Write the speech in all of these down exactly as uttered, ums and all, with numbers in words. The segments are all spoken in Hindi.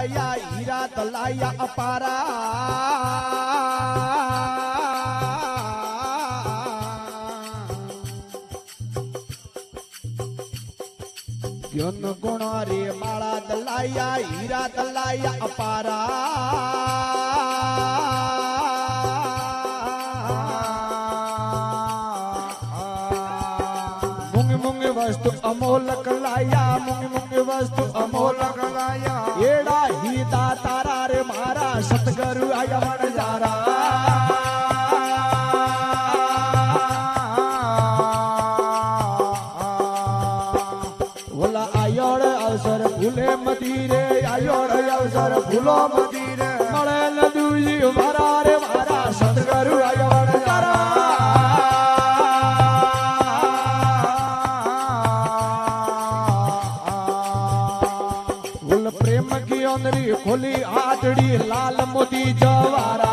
तलाया हीरा तलाया अपारा ज्ञान गुण रे माला तलाया हीरा तलाया अपारा मुंग मुंग वस्तु अमोलक लाया मुंग मुंग वस्तु अमोलक लाया एड़ा ही तारा रे मारा सतगुरु आया वणजारा बोला आयोड़ अवसर फूले मदीरे आयोड़ अवसर फूलो मदीरे मळे लदुई मारा रे मारा सतगुरु आया वणजारा प्रेम की अंदरी खोली आटड़ी लाल मोती जवारा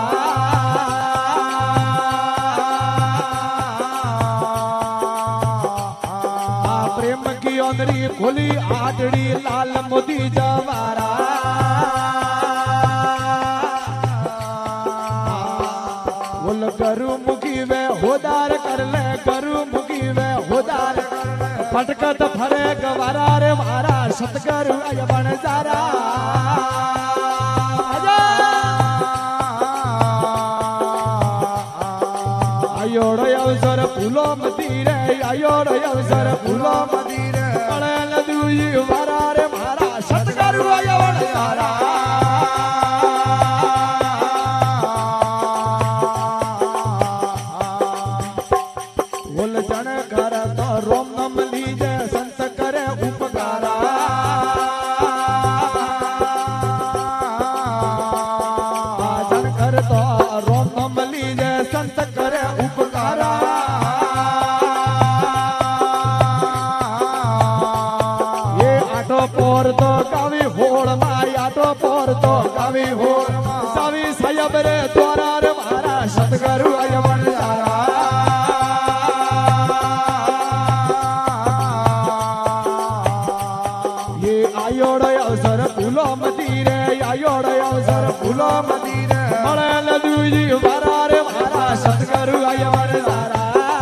प्रेम की अंदरी खोली आटड़ी लाल मोती जवारा बोल गरु मुखी वे होदार कर ले गरु मुखी वे होदार फटकत फरे गवारा रे मारा सतगुरु आया वणजारा आयोड़ अवसर फूलो मदीरे आयोड़ अवसर फूलो मदीरे मळे लदुई मारा रे मारा सतगुरु आया वणजारा बोल जन घर तो रोम नम लीजे संत करे उपकारा जन घर तो रोम नम लीजे संत करे उपकारा ये आटो पोर तो गावी होड़ माई आटो पोर तो गावी होड़ सावी सायब रे द्वारा रे मारा सतगुरु आया वणजारा आयोड़ अवसर फूलो मदीरे आयोड़ अवसर फूलो मदीरे मळे लदुई मारा रे मारा सतगुरु आया वणजारा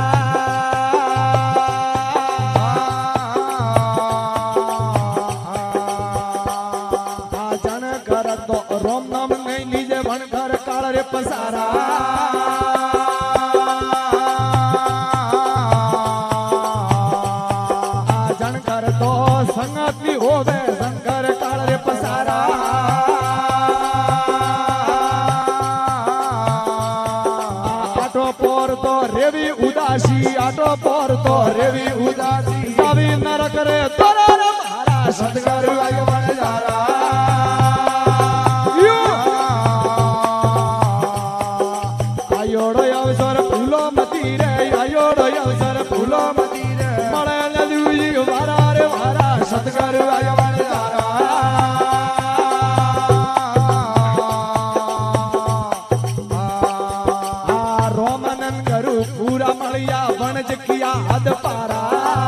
जन कर तो रोम नाम नहीं लीजे भण घर काल रे पसारा जन कर तो संगति होवे शंकर काल रे पसारा आटो पोर तो रेवी उदासी आटो पोर तो रेवी उदासी सावी नरक रे तोरा रे मारा सतगुरु आया वणजारा आयोड़ अवसर फूलो मदीरे आयोड़ अवसर फूलो मदीरे मळे लदुई मारा रे मारा सतगुरु आया वणजारा रोमनन गरु पूरा मलिया वणज किया हद पारा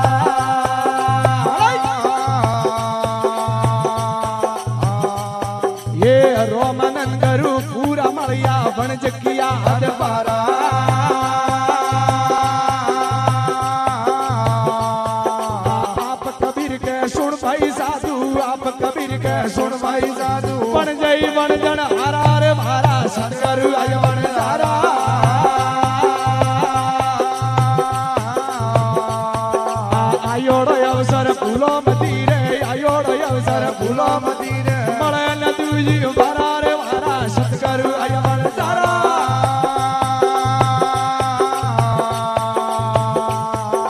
ये रोमनन गरु पूरा मलिया वणज किया हद पारा आप कबीर के सुन भाई साधु आप कबीर के सुन भाई साधु बन जई बन जन हारा रे मारा सतगुरु आया वणजारा आयोड़ अवसर फूलो मदीरे आयोड़ अवसर फूलो मदीरे मळे लदुई